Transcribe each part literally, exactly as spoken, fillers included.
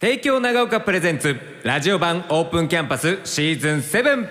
帝京長岡プレゼンツラジオ版オープンキャンパスシーズンセブン。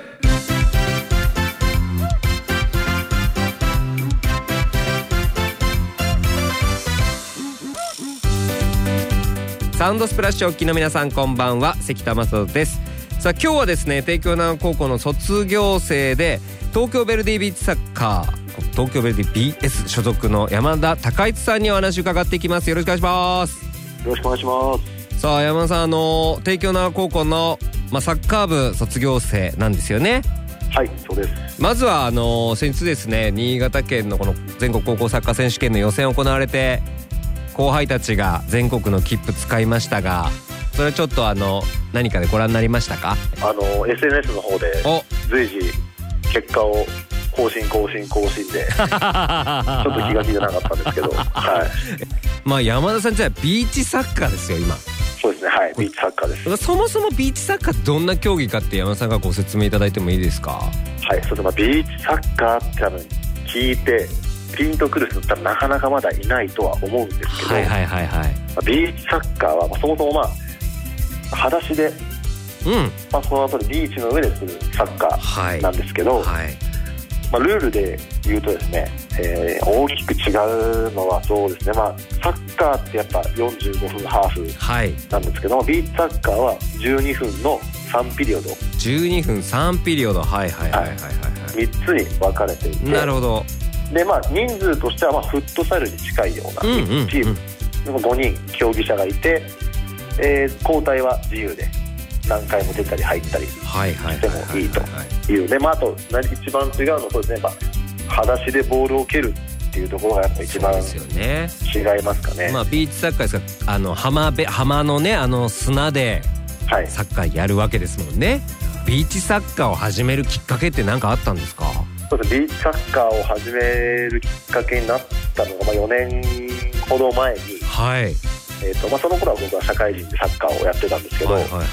サウンドスプラッシュお聞きの皆さん、こんばんは。関田正人です。さあ今日はですね、帝京長岡高校の卒業生で東京ヴェルディビーチサッカー東京ヴェルディ ビーエス 所属の山田孝一さんにお話を伺っていきます。よろしくお願いします。 よろしくお願いします。 さあ山田さん、あの帝京長岡高校の、まあ、サッカー部卒業生なんですよね。 はい、そうです。 まずはあの先日ですね、新潟県のこの全国高校サッカー選手権の予選行われて、後輩たちが全国の切符使いましたが、それちょっとあの何かでご覧になりましたか？ あの エスエヌエス の方で随時結果を更新更新更新でちょっと気が気じゃなかったんですけど、はい。 まあ山田さん、じゃあビーチサッカーですよ今。 そうですね、はい、ビーチサッカーです。 そもそもビーチサッカーってどんな競技かって山田さんがご説明いただいてもいいですか？ はい、それでまあビーチサッカーって多分聞いてピンとくる人ってなかなかまだいないとは思うんですけど、 はいはいはいはい。 まあ、ビーチサッカーはまあそもそもまあ裸足で、 うんまあ、その後でビーチの上でするサッカーなんですけど、 はいはい、 まあ、ルールで言うとですね、えー、大きく違うのはそうですね、まあ、サッカーってやっぱよんじゅうごふんハーフなんですけど、はい、ビーチサッカーはじゅうにふんのさんピリオド、 じゅうにふんさんピリオド、はいはいはいはいはい、はい、 みっつに分かれていて、 なるほど。で、 まあ、人数としてはまあフットサルに近いようなチーム、うんうん、ごにん競技者がいて、えー、交代は自由で何回も出たり入ったりしてもいいというね。まあ、あと一番違うのはそうですね、まあ、裸足でボールを蹴るっていうところがやっぱ一番違いますかね。 まあ、ビーチサッカーですが、あの 浜, べ浜のね、あの砂でサッカーやるわけですもんね、はい。ビーチサッカーを始めるきっかけって何かあったんですか？ そうですね、ビーチサッカーを始めるきっかけになったのが、まあ、よねんほど前に、 はい、 えーとまあ、その頃は僕は社会人でサッカーをやってたんですけど、はいはいはいはい、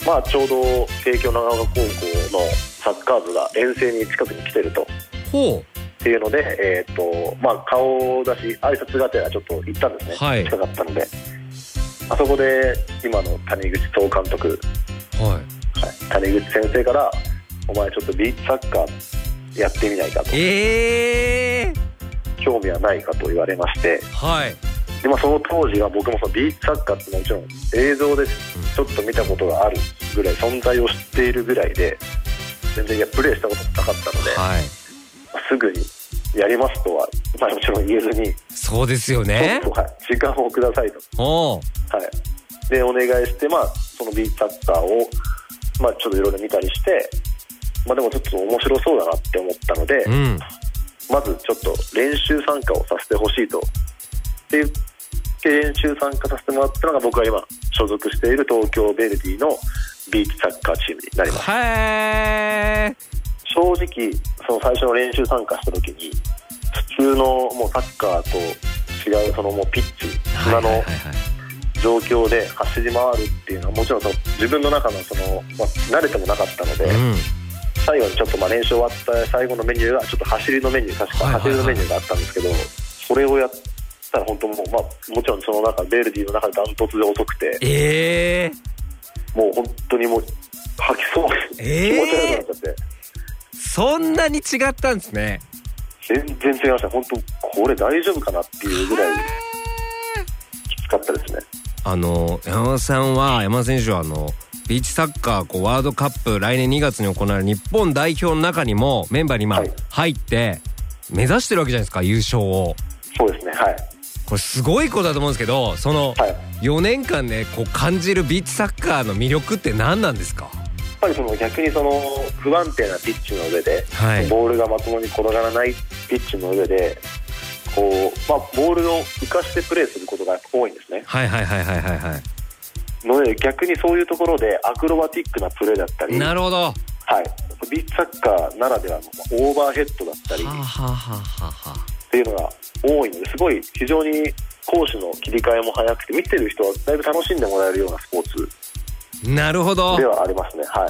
まあ、ちょうど帝京長岡高校のサッカー部が遠征に近くに来てるとほうっていうので、えーとまあ、顔出し挨拶がてらちょっと行ったんですね、はい、近かったので、あそこで今の谷口総監督、はいはい、谷口先生からお前ちょっとビーチサッカーやってみないかと、えー、興味はないかと言われまして、はい、でまあ、その当時は僕もそのビーチサッカーってもちろん映像でちょっと見たことがあるぐらい、存在を知っているぐらいで全然いやプレーしたこともなかったので、はい、すぐにやりますとは、まあ、もちろん言えずに、そうですよね、ちょっと、はい、時間をくださいと、はい、でお願いして、まあ、そのビーチサッカーを、まあ、ちょっといろいろ見たりして、まあ、でもちょっと面白そうだなって思ったので、うん、まずちょっと練習参加をさせてほしいとって言って練習参加させてもらったのが、僕が今所属している東京ヴェルディのビーチサッカーチームになります。へー。正直その最初の練習参加した時に普通のもうサッカーと違うそのもうピッチ砂の状況で走り回るっていうのはもちろんその自分の中のその、まあ、慣れてもなかったので、うん、最後にちょっとまあ練習終わった最後のメニューがちょっと走りのメニュー、確か走りのメニューがあったんですけど、それをやって本当もう、まあ、もちろんその中ヴェルディの中でダントツで遅くて、えー、もう本当にもう吐きそう、えー、気持ち悪くなっちゃって。そんなに違ったんですね。全然違いました。本当これ大丈夫かなっていうぐらいきつかったですね。あの山田さんは山田選手はあのビーチサッカーこうワールドカップ来年にがつに行われる日本代表の中にもメンバーに今入って目指してるわけじゃないですか、優勝を。 そうですね、はい。 これすごいことだと思うんですけど、そのよねんかんでこう感じるビーチサッカーの魅力って何なんですか？ やっぱりその逆にその不安定なピッチの上で、はい、ボールがまともに転がらないピッチの上でこう、まあ、ボールを浮かしてプレーすることが多いんですね。はいはいはいはいはいはい。ので逆にそういうところでアクロバティックなプレーだったり、なるほど、はい、ビーチサッカーならではのオーバーヘッドだったりっていうのが多いので、すごい非常に攻守の切り替えも早くて見てる人はだいぶ楽しんでもらえるようなスポーツなるほどではありますね。はい。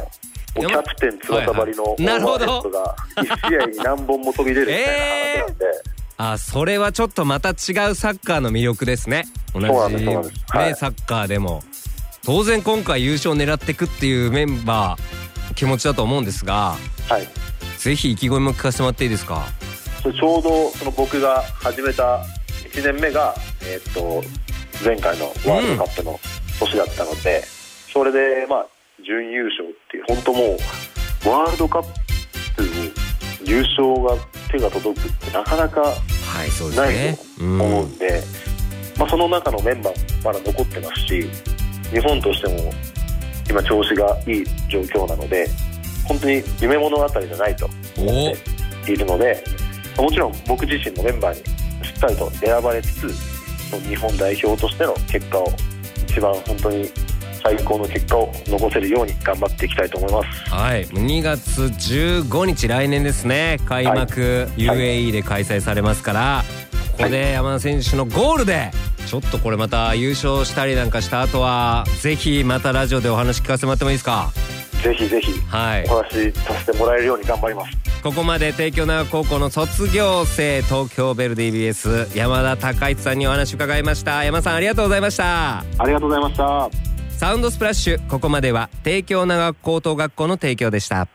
キャプテン翼張りのオーバーヘッドがいち試合に何本も飛び出るみたいな話なんで、えー、あ、それはちょっとまた違うサッカーの魅力ですね。同じ、ね、はい、サッカーでも当然今回優勝を狙っていくっていうメンバー気持ちだと思うんですが、 はい、 ぜひ意気込みも聞かせてもらっていいですか。 それちょうどその僕が始めたいちねんめが、えー、っと前回のワールドカップの年だったので、うん、それでまあ準優勝っていう本当もうワールドカップに優勝が手が届くってなかなかないと思うんで、はい、そうですね。うん、まあ、その中のメンバーまだ残ってますし、日本としても今調子がいい状況なので本当に夢物語じゃないと思っているので、もちろん僕自身のメンバーにしっかりと選ばれつつ日本代表としての結果を一番本当に最高の結果を残せるように頑張っていきたいと思います。 はい、にがつじゅうごにち来年ですね、開幕、はい、ユーエーイー で開催されますから、はい、ここで山田選手のゴールでちょっとこれまた優勝したりなんかした後はぜひまたラジオでお話聞かせてもらってもいいですか。 ぜひぜひ、はい、お話しさせてもらえるように頑張ります。 ここまで帝京長高校の卒業生、東京ベルディ ビーエス 山田孝一さんにお話伺いました。山田さんありがとうございました。 ありがとうございました。 サウンドスプラッシュ、ここまでは帝京長高等学校の提供でした。